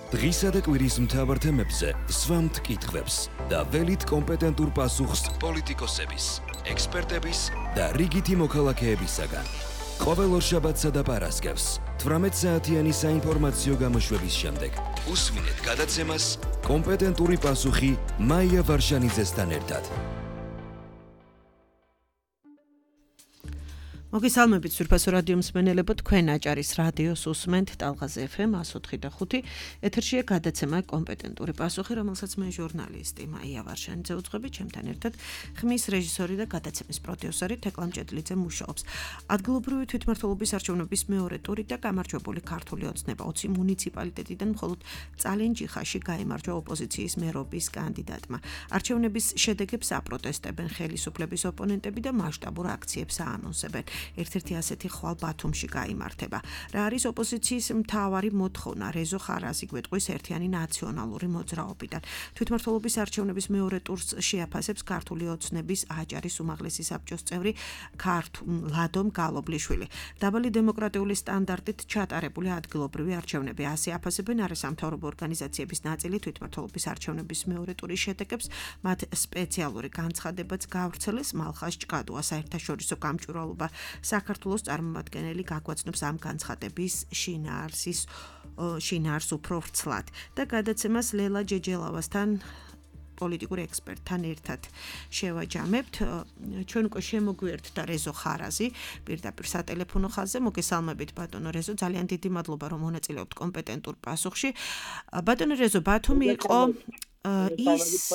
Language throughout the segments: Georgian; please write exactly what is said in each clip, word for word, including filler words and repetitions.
დღისა და კვირის მთავარ თემებზე სვამთ კითხვებს და ველით კომპეტენტურ პასუხს პოლიტიკოსების, ექსპერტების და რიგითი მოქალაქეებისაგან. ყოველ ორშაბათსა და პარასკევს თვრამეტ საათიანი საინფორმაციო გამოშვების შემდეგ უსმინეთ გადაცემას კომპეტენტური პასუხი მაია ვარშანიძესთან ერთად. მოგესალმებით სურფასო რადიო მსმენელებო, თქვენ აჭარის რადიოს უსმენთ ტალღაზე ეფ ემ one oh three point five. ეთერშია გადაცემა კომპეტენტური პასუხი, რომელსაც მე ჟურნალისტი მაია ვარშანიძე უძღვები, ჩემთან ერთად ხმის რეჟისორი და გადაცემის პროდიუსერი თეკლა მჭედლიძე მუშაობს. ადგილობრივი თვითმმართველობის არჩევნების მეორე ტური და გამარჯვებული ქართული ოცნება ოცი მუნიციპალიტეტიდან მხოლოდ წალენჯიხაში გაიმარჯვა ოპოზიციის მერობის კანდიდატმა. არჩევნების შედეგებს აპროტესტებენ ხელისუფლების ოპონენტები და მასშტაბურ აქციებს აანონსებენ. ერთ-ერთი ასეთი ხვალ ბათუმში გაიმართება. რა არის ოპოზიციის მთავარი მოთხოვნა? რეზო ხარაზი გვეტყვის ერთიანი ნაციონალური მოძრაობიდან. თვითმმართველობის არჩევნების მეორე ტურს შეაფასებს ქართული ოცნების აჭარის უმაღლესი საბჭოს წევრი ლადომ გალობლიშვილი. დაბალი დემოკრატიული სტანდარტით ჩატარებული ადგილობრივი არჩევნები ასე აფასებენ არასამთავრობო ორგანიზაციების ნაწილი თვითმმართველობის არჩევნების მეორე ტურის შედეგებს, მათ სპეციალური განცხადებაც გავრცელეს. მალხაზ ჭკადოა საერთაშორისო გამჭვირვალობა საქართველოს წარმომადგენელი გაგვაცნობს ამ განცხადების შინაარსის შინაარს უფრო ვრცლად და გადაცემას ლელა ჯეჯელავასთან პოლიტიკური ექსპერტთან ერთად შევაჯამებთ. ჩვენ უკვე შემოგვიერთდა რეზო ხარაზი პირდაპირ სატელეფონო ხაზზე. მოგესალმებით ბატონო რეზო, ძალიან დიდი მადლობა რომ მონაწილეობთ კომპეტენტურ პასუხში. ბატონო რეზო, ბათუმი იყო ის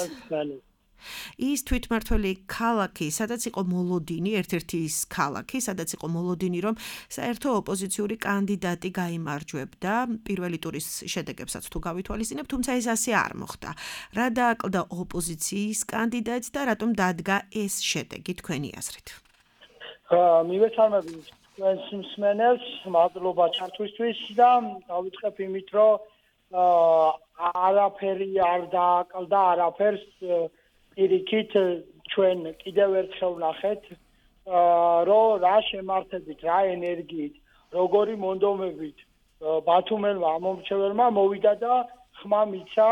ის თვითმმართველი ქალაქი, სადაც იყო მოლოდინი, ერთ-ერთი ის ქალაქი, სადაც იყო მოლოდინი, რომ საერთო ოპოზიციური კანდიდატი გაიმარჯვებდა პირველი ტურის შედეგებსაც თუ გავითვალისწინებთ, თუმცა ეს ასე არ მოხდა. რა დააკლდა ოპოზიციის კანდიდატს და რატომ დადგა ეს შედეგი თქვენი აზრით? მივესალმებით თქვენს მსმენელს, მადლობა ჩართვისთვის და დავიწყებ იმით, რომ არაფერი არ დააკლდა, არაფერს პირიქით ჩვენ კიდევ ერთხელ ვნახეთ, რომ რა შემართებით, რა ენერგიით, როგორი მონდომებით ბათუმელმა ამომრჩეველმა მოვიდა და ხმა მიცა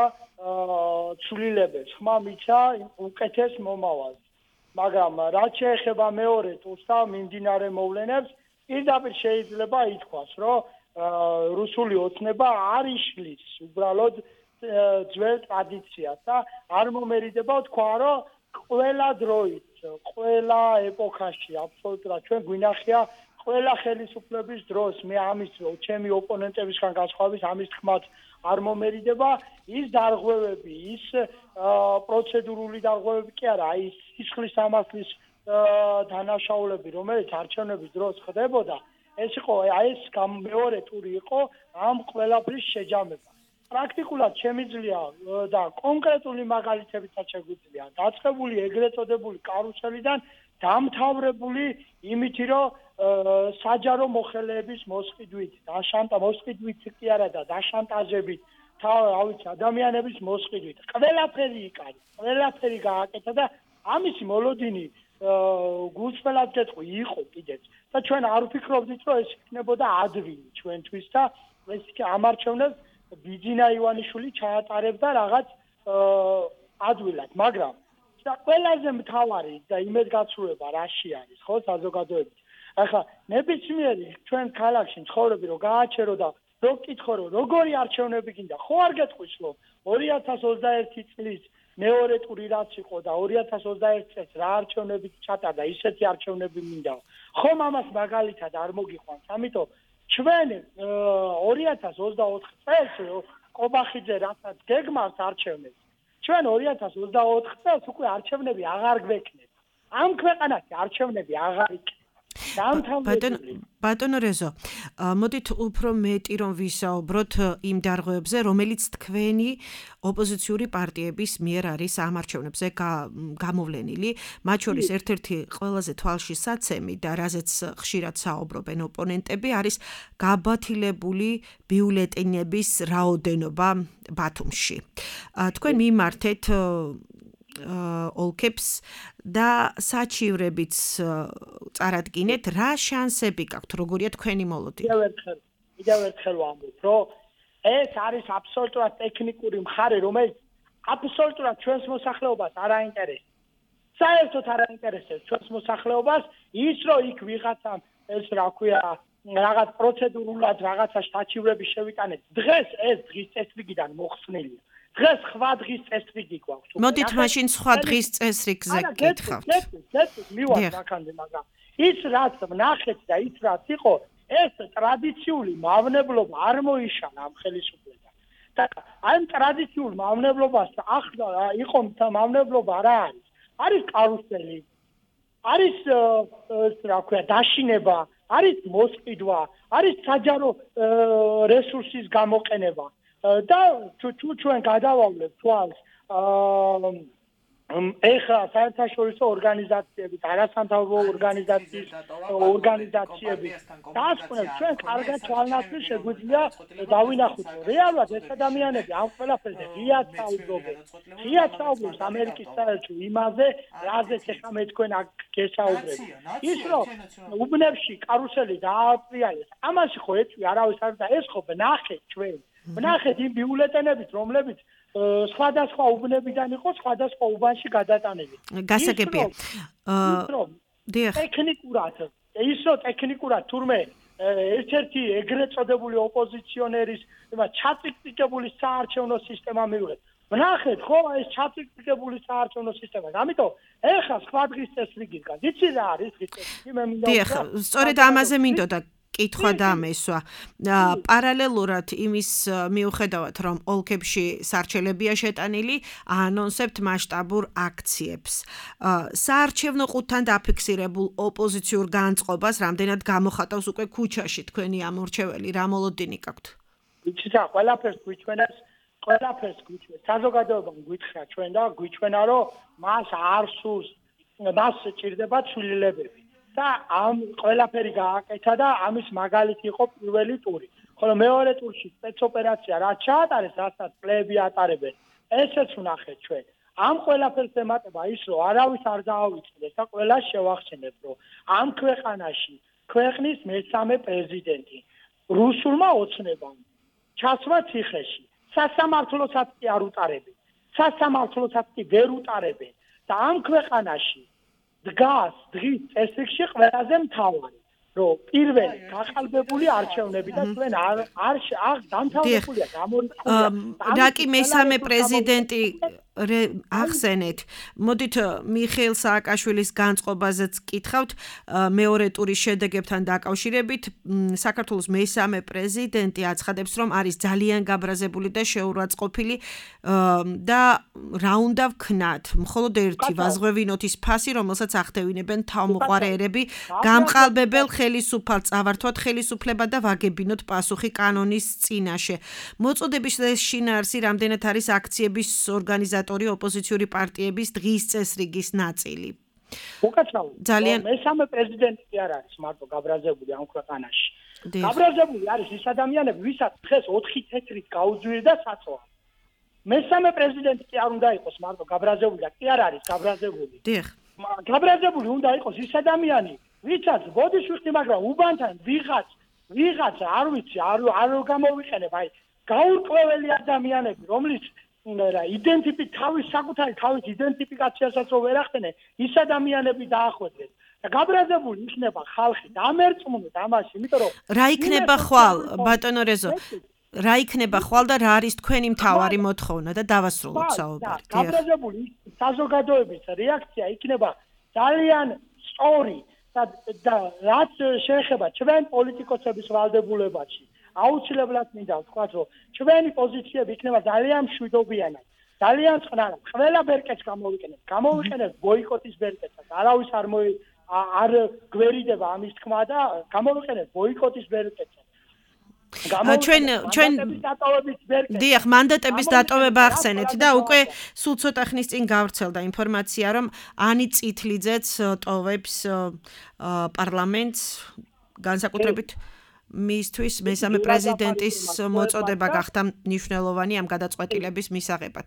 ცვლილებებს, ხმა მიცა უკეთეს მომავალს. მაგრამ რაც შეეხება მეორე ტურს და მიმდინარე მოვლენებს, პირდაპირ შეიძლება ითქვას, რომ რუსული ოცნება არ იშლის უბრალოდ ძველ ტრადიციას და არ მომერიდება თქვა, რომ ყველა დროით, ყველა ეპოქაში აბსოლუტურად ჩვენ გვინახია ყველა ხელისუფლების დროს, მე ამის ჩემი ოპონენტებისგან განსხვავებით ამის თქმაც არ მომერიდება, ის დარღვევები, ის პროცედურული დარღვევები კი არა, ის სისხლის ამასლის დანაშაულები, რომელიც არჩევნების დროს ხდებოდა, ეს იყო ეს მეორე ტური იყო ამ ყველაფრის შეჯამება. პრაქტიკულად შემიძლია და კონკრეტული მაგალითებითაც შეგვიძლია დაწყებული ეგრეთ წოდებული კარუსელიდან დამთავრებული იმითი, რომ საჯარო მოხელეების მოსყიდვით, დაშანტა მოსყიდვით კი არა და დაშანტაჟებით, რა ვიცი, ადამიანების მოსყიდვით. ყველაფერი იკარით, ყველაფერი გააკეთა და ამისი მოლოდინი გულწრფელად გეტყვი იყო კიდეც. და ჩვენ არ ვფიქრობდით, რომ ეს იქნებოდა ადვილი ჩვენთვის და ეს ამარჩევნებს ბიძინა ივანიშვილი ჩაატარებდა რაღაც ადვილად, მაგრამ ყველაზე მთავარი და იმედგაცრუება რაში არის, ხო, საზოგადოებით. ახლა ნებისმიერი ჩვენ ქალაქში ცხოვრები რომ გააჩერო და რო გკითხო რომ როგორი არჩევნები გინდა, ხო არ გეტყვის რომ ორი ათას ოცდაერთი წლის მეორე ტური რაც იყო და ორი ათას ოცდაერთი წელს რა არჩევნები ჩატარდა, ისეთი არჩევნები მინდა. ხომ ამას მაგალითად არ მოგიყვანს, ამიტომ ჩვენ ორი ათას ოცდაოთხ წელს ყობახიძე რასაც გეგმავს არჩევნებს, ჩვენ ორი ათას ოცდაოთხ წელს უკვე არჩევნები აღარ გვექნება. ამ ქვეყანაში არჩევნები აღარ იქნება. ბატონო რეზო, მოდით უფრო მეტი რომ ვისაუბროთ იმ დარღვევებზე, რომელიც თქვენი ოპოზიციური პარტიების მიერ არის ამ არჩევნებზე გამოვლენილი, მათ შორის ერთ-ერთი ყველაზე თვალშისაცემი და რაზეც ხშირად საუბრობენ ოპონენტები არის გაბათილებული ბიულეტენების რაოდენობა ბათუმში. თქვენ მიმართეთ ოლქებს და საჩივრებიც წარადგინეთ, რა შანსები გაქვთ, როგორია თქვენი მოლოდინი? კიდევ ერთხელ, კიდევ ერთხელ ვამბობ, რომ ეს არის აბსოლუტურად ტექნიკური მხარე, რომელიც აბსოლუტურად ჩვენს მოსახლეობას არ აინტერესებს. საერთოდ არ აინტერესებს ჩვენს მოსახლეობას ის, რომ იქ ვიღაცა ეს რა ქვია, რაღაც პროცედურულად რაღაცა შთაჩივრების შევიტანეთ. დღეს ეს დღის წესრიგიდან მოხსნილია. დღეს სხვა დღის წესრიგი გვაქვს. მოდით მაშინ სხვა დღის წესრიგზე გკითხავთ. გეტყვით, მივარ მაგამდე, მაგრამ ის რაც ვნახეთ და ის რაც იყო, ეს ტრადიციული მავნებლობა არ მოიშალა ამ ხელისუფლებამ. და ამ ტრადიციულ მავნებლობას ახლა იყო მავნებლობა რა არის? არის კარუსელი, არის რა ქვია, დაშინება, არის მოსყიდვა, არის საჯარო რესურსის გამოყენება. და თუ ჩვენ გადავავლევთ თვალს ეხლა საერთაშორისო ორგანიზაციები, არასამთავრობო ორგანიზაციის ორგანიზაციები დასკვნებს ჩვენ კარგად თვალნასწინს შეგვიძლია დავინახოთ. რეალურად ეს ადამიანები ამ ყველაფერზე ღიად საუბრობენ. ღიად საუბრობს ამერიკის საელჩო იმაზე, რაზეც ეხლა მე თქვენ აქ გესაუბრებთ. ის რომ უბნებში კარუსელი დაატრიალეს, ამაში ხო ეწვი არავის არ და ეს ხო ვნახეთ ჩვენ. ვნახეთ იმ ბიულეტენებით, რომლებიც სხვადასხვა უბნებიდან იყო სხვადასხვა უბანში გადატანილი. გასაგებია. დიახ. ტექნიკურად, ის რომ ტექნიკურად თურმე ერთ-ერთი ეგრეთ წოდებული ოპოზიციონერის, ჩაწიკტიკებული საარჩევნო სისტემა მივიღეთ. ვნახეთ, ხო, ეს ჩაწიკტიკებული საარჩევნო სისტემა. ამიტომ ეხლა სხვა დღის წესრიგისგან, იცი რა არის დღის წესრიგი, მე მინდა. დიახ, სწორედ ამაზე მინდოდა კითხვა დამესვა. პარალელურად იმის მიუხედავად, რომ ოლქებში სარჩელებია შეტანილი, აანონსებთ მასშტაბურ აქციებს. საარჩევნო ყუთთან დაფიქსირებულ ოპოზიციურ განწყობას რამდენად გამოხატავს უკვე ქუჩაში თქვენი ამორჩეველი, რა მოლოდინი გაქვთ? იცი რა, ყველაფერს გვიჩვენებს, ყველაფერს გვიჩვენებს. საზოგადოებამ გვითხრა ჩვენ და გვიჩვენა, რომ მას არ სურს, მას ჭირდება ცვლილებები. და ამ ყველაფერი გააკეთა და ამის მაგალითი იყო პირველი ტური. ხოლო მეორე ტურში სპეცოპერაცია რაც ჩაატარეს, რასაც წლები ატარებენ, ესეც ვნახეთ ჩვენ. ამ ყველაფერს ემატება ის, რომ არავის არ დაავიწყდეს და ყველას შევახსენებ, რომ ამ ქვეყანაში ქვეყნის მესამე პრეზიდენტი რუსულმა ოცნებამ ჩასვა ციხეში, სასამართლოსაც კი არ უტარებენ, სასამართლოსაც კი ვერ უტარებენ და ამ ქვეყანაში დგას დღის წესრიგში ყველაზე მთავარი, რომ პირველი გაყალბებული არჩევნები და ჩვენ არ არ დამთავრებულია, გამორიცხულია. რა კი მესამე პრეზიდენტი ახსენეთ. მოდით მიხეილ სააკაშვილის განწყობაზეც კითხავთ, მეორე ტურის შედეგებთან დაკავშირებით, საქართველოს მესამე პრეზიდენტი აცხადებს, რომ არის ძალიან გაბრაზებული და შეურაცხყოფილი და რა უნდა ვქნათ? მხოლოდ ერთი ვაზღვევინოთ ის ფასი, რომელსაც ახდევინებენ თავმოყარეერები, გამყალბებელ ხელისუფალს წავართვათ ხელისუფლება და ვაგებინოთ პასუხი კანონის წინაშე. მოწოდების შინაარსი რამდენად არის აქციების ორგანიზატორი ოპოზიციური პარტიების დღის წესრიგის ნაწილი. უკაცრავ, მესამე პრეზიდენტი კი არ არის მარტო გაბრაზებული ამ ქვეყანაში. გაბრაზებული არის ის ადამიანები, ვისაც დღეს ოთხი თეთრით გაუძვირდა საწვა. მესამე პრეზიდენტი კი არ უნდა იყოს მარტო გაბრაზებული და კი არ არის გაბრაზებული. დიახ. გაბრაზებული უნდა იყოს ის ადამიანი, ვისაც ბოდიშვიხტი, მაგრამ უბანთან ვიღაც, ვიღაც არ ვიცი, არ არ გამოვიყენებ, აი, გაურკვეველი ადამიანები, რომლის რა იდენტიფი თავის საკუთარი თავის იდენტიფიკაციასაც რო ვერ ახდენენ, ის ადამიანები დაახვეწეს. და გაბრაზებული იქნება ხალხი და ამერწმუნოთ ამაში, იმიტომ რომ რა იქნება ხვალ, ბატონო რეზო? რა იქნება ხვალ და რა არის თქვენი მთავარი მოთხოვნა და დავასრულოთ საუბარი. გაბრაზებული საზოგადოების რეაქცია იქნება ძალიან სწორი და რაც შეეხება ჩვენ პოლიტიკოსების ვალდებულებაში. აუცილებლად მინდა ვთქვათ, რომ ჩვენი პოზიციები იქნება ძალიან მშვიდობიანად, ძალიან წყნარად. ყველა ბერკეტს გამოვიყენებთ, გამოვიყენებთ ბოიკოტის ბერკეტსაც. არავის არ არ გვერიდება ამის თქმა და გამოვიყენებთ ბოიკოტის ბერკეტსაც. ჩვენ ჩვენ დიახ, მანდატების დატოვება ახსენეთ და უკვე სულ ცოტა ხნის წინ გავრცელდა ინფორმაცია, რომ ანი წითლიძეც ტოვებს პარლამენტს განსაკუთრებით მისთვის მესამე პრეზიდენტის მოწოდება გახდა მნიშვნელოვანი ამ გადაწყვეტილების მისაღებად.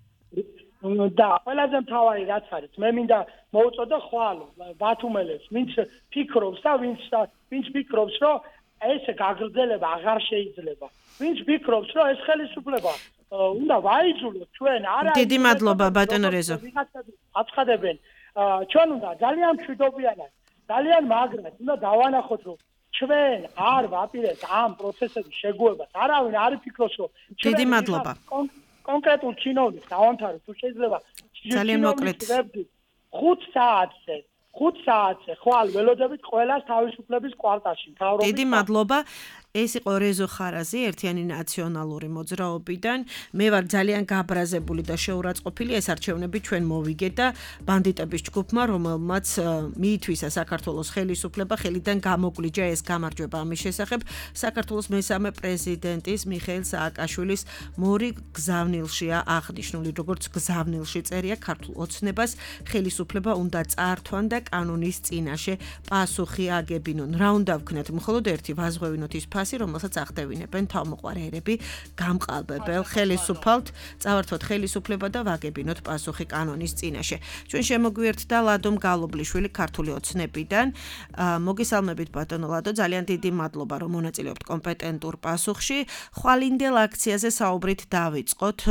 და ყველაზე მთავარი რაც არის, მე მინდა მოვუწოდო ხვალ ბათუმელებს, ვინც ფიქრობს და ვინც ვინც ფიქრობს, რომ ესე გაგრძელება აღარ შეიძლება. ვინც ფიქრობს, რომ ეს ხელისუფლება უნდა ვაიძულოთ ჩვენ არა დიდი მადლობა ბატონო რეზო. აცხადებენ ჩვენ უნდა ძალიან მშვიდობიანად, ძალიან მაგრად უნდა დავანახოთ, რომ ჩვენ არ ვაპირებთ ამ პროცესების შეგუებას. არავინ არ იფიქროს, რომ დიდი მადლობა. კონკრეტულ ჩინოვნიკს დავამთავროთ, თუ შეიძლება ძალიან მოკლედ ხუთ საათზე ხუთ საათზე ხვალ ველოდებით ყველას თავისუფლების კვარტალში მთავრობის. დიდი მადლობა. ეს იყო რეზო ხარაზი ერთიანი ნაციონალური მოძრაობიდან. მე ვარ ძალიან გაბრაზებული და შეურაცხყოფილი ეს არჩევნები ჩვენ მოვიგეთ და ბანდიტების ჯგუფმა, რომელმაც მიითვისა საქართველოს ხელისუფლება, ხელიდან გამოგვლიჯა ეს გამარჯვება ამის შესახებ საქართველოს მესამე პრეზიდენტის მიხეილ სააკაშვილის მორი გზავნილშია აღნიშნული, როგორც გზავნილში წერია ქართულ ოცნებას ხელისუფლება უნდა წაართვან და კანონის წინაშე პასუხი აგებინონ. რა უნდა ვქნათ? მხოლოდ ერთი ვაზღვევინოთ ის ფასი, რომელსაც ახდევინებენ თავმოყარე ერები გამყალბებელ ხელისუფალთ, წავართვათ ხელისუფლება და ვაგებინოთ პასუხი კანონის წინაშე. ჩვენ შემოგვიერთდა ლადო მგალობლიშვილი ქართული ოცნებიდან. მოგესალმებით ბატონო ლადო, ძალიან დიდი მადლობა რომ მონაწილეობთ კომპეტენტურ პასუხში. ხვალინდელ აქციაზე საუბრით დავიწყოთ.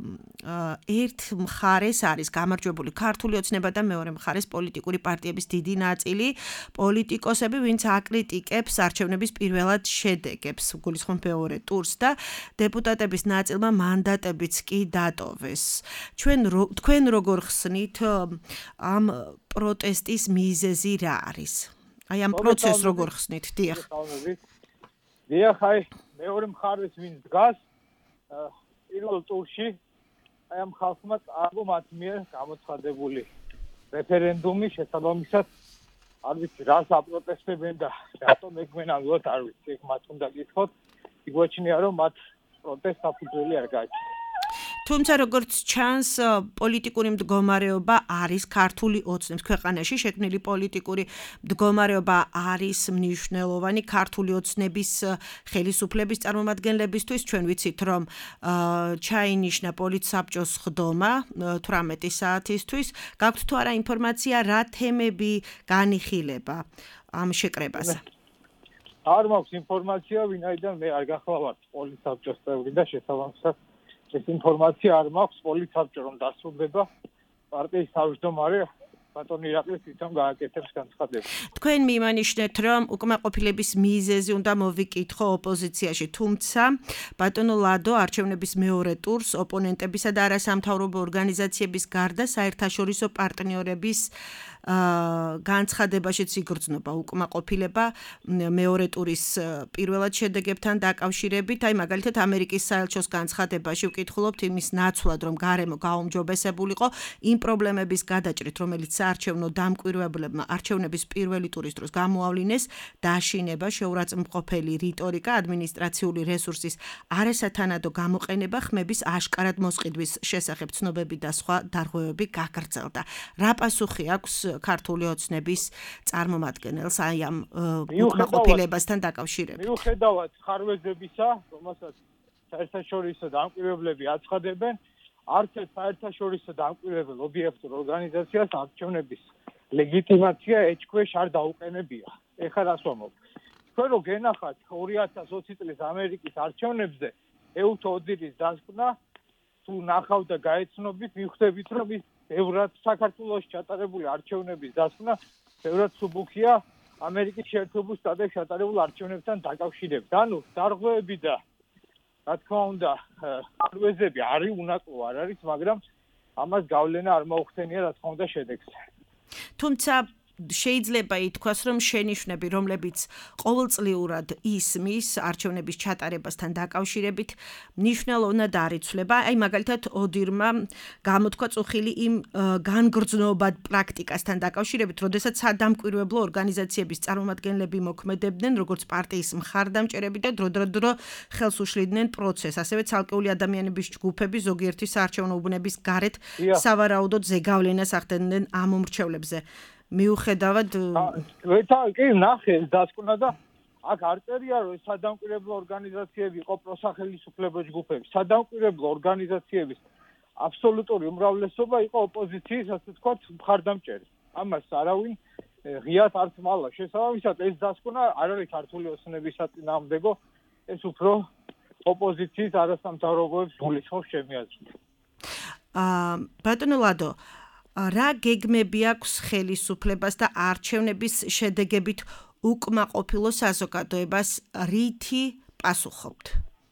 ერთ მხარეს არის გამარჯვებული ქართული ოცნება და მეორე მხარეს პოლიტიკური პარტიების დიდი ნაწილი, პოლიტიკოსები, ვინც აკრიტიკებს არჩევნების პირველად შედეგებს, გულისხმობ მეორე ტურს და დეპუტატების ნაწილმა მანდატებიც კი დატოვეს. ჩვენ თქვენ როგორ ხსნით ამ პროტესტის მიზეზი რა არის? აი ამ პროცესს როგორ ხსნით? დიახ. დიახ, აი მეორე მხარეს ვინ დგას პირველ ტურში, აი ამ ხალხმა წააგო მათ მიერ გამოცხადებული რეფერენდუმი შესაბამისად არ ვიცი რას აპროტესტებენ და რატომ ეგმენალოთ არ ვიცი ეგ მათ უნდა გითხოთ იგვაჩნია რომ მათ პროტესტ საფუძველი არ გააჩნია თუმცა როგორც ჩანს პოლიტიკური მდგომარეობა არის ქართული ოცნების ქვეყანაში შექმნილი პოლიტიკური მდგომარეობა არის მნიშვნელოვანი ქართული ოცნების ხელისუფლების წარმომადგენლებისთვის ჩვენ ვიცით რომ ჩაინიშნა პოლიტსაბჭოს ხდომა თვრამეტი საათისთვის გაქვთ თუ არა ინფორმაცია რა თემები განიხილება ამ შეკრებაზე არ მაქვს ინფორმაცია ვინაიდან მე არ გახლავართ პოლიტსაბჭოს წევრი და შესაბამისად ეს ინფორმაცია არ მაქვს პოლიტსაბჭო რომ დასრულდება პარტიის თავმჯდომარე ბატონი ირაკლი თვითონ გააკეთებს განცხადებას. თქვენ მიმანიშნეთ რომ უკმაყოფილების მიზეზი უნდა მოვიკითხო ოპოზიციაში, თუმცა ბატონო ლადო არჩევნების მეორე ტურს ოპონენტებისა და არასამთავრობო ორგანიზაციების გარდა საერთაშორისო პარტნიორების განცხადებაშიც იგრძნობა უკმაყოფილება მეორე ტურის პირველად შედეგებთან დაკავშირებით, აი მაგალითად ამერიკის საელჩოს განცხადებაში ვკითხულობთ იმის ნაცვლად რომ გარემო გაუმჯობესებულიყო იმ პრობლემების გადაჭრით რომელიც საარჩევნო დამკვირვებლებმა არჩევნების პირველი ტურის დროს გამოავლინეს დაშინება, შეურაცხმყოფელი რიტორიკა, ადმინისტრაციული რესურსის არასათანადო გამოყენება, ხმების აშკარად მოსყიდვის შესახებ ცნობები და სხვა დარღვევები გაგრძელდა. რა პასუხი აქვს ქართული ოცნების წარმომადგენელს აი ამ უკმაყოფილებასთან დაკავშირებით? მიუხედავად ხარვეზებისა, რომელსაც საერთაშორისო დამკვირვებლები აცხადებენ, არც ერთ საერთაშორისო დამკვირვებელ ობიექტურ ორგანიზაციას არჩევნების ლეგიტიმაცია ეჭქვეშ არ დაუყენებია. ეხლა რას ვამბობ? თქვენ რო გენახათ ორი ათას ოცი წლის ამერიკის არჩევნებზე ეუთო ოდირის დასკვნა, თუ ნახავთ და გაეცნობით, მიხვდებით რომ ის ბევრად საქართველოში ჩატარებული არჩევნების დასკვნა ბევრად სუბუქია ამერიკის შეერთებულ შტატებში ჩატარებულ არჩევნებთან დაკავშირებით. ანუ დარღვევები და რა თქმა უნდა, ხარვეზები არის უნაკლო არ არის, მაგრამ ამას გავლენა არ მოუხდენია რა თქმა უნდა შედეგს. თუმცა შეიძლება ითქვას, რომ შენიშვნები, რომლებიც ყოველწლიურად ისმის არჩევნების ჩატარებასთან დაკავშირებით, მნიშვნელოვნად არ იცვლება. აი მაგალითად ოდირმა გამოთქვა წუხილი იმ განგრძნობად პრაქტიკასთან დაკავშირებით, როდესაც სადამკვირვებლო ორგანიზაციების წარმომადგენლები მოქმედებდნენ, როგორც პარტიის მხარდამჭერები და დროდადრო ხელს უშლიდნენ პროცესს. ასევე ცალკეული ადამიანების ჯგუფები ზოგიერთი საარჩევნო უბნების გარეთ სავარაუდოდ ზეგავლენას ახდენდნენ ამ უმრჩევლებზე. მიუხედავად ვეთა კი ნახე დასკვნა და აქ არ წერია რომ სადამკვირვებლო ორგანიზაციები იყო პროსახელისუფლებო ჯგუფები. სადამკვირვებლო ორგანიზაციების აბსოლუტური უმრავლესობა იყო ოპოზიციის, ასე ვთქვათ, მხარდამჭერი. ამას არავინ ღიად არ თმალა. შესაბამისად ეს დასკვნა არ არის ქართული ოცნების საწინააღმდეგო, ეს უფრო ოპოზიციის არასამთავრობოებს გულისხმობს ჩემი აზრით. აა ბატონო ლადო, რა გეგმები აქვს ხელისუფლებას და არჩევნების შედეგებით უკმაყოფილო საზოგადოებას რითი პასუხობთ?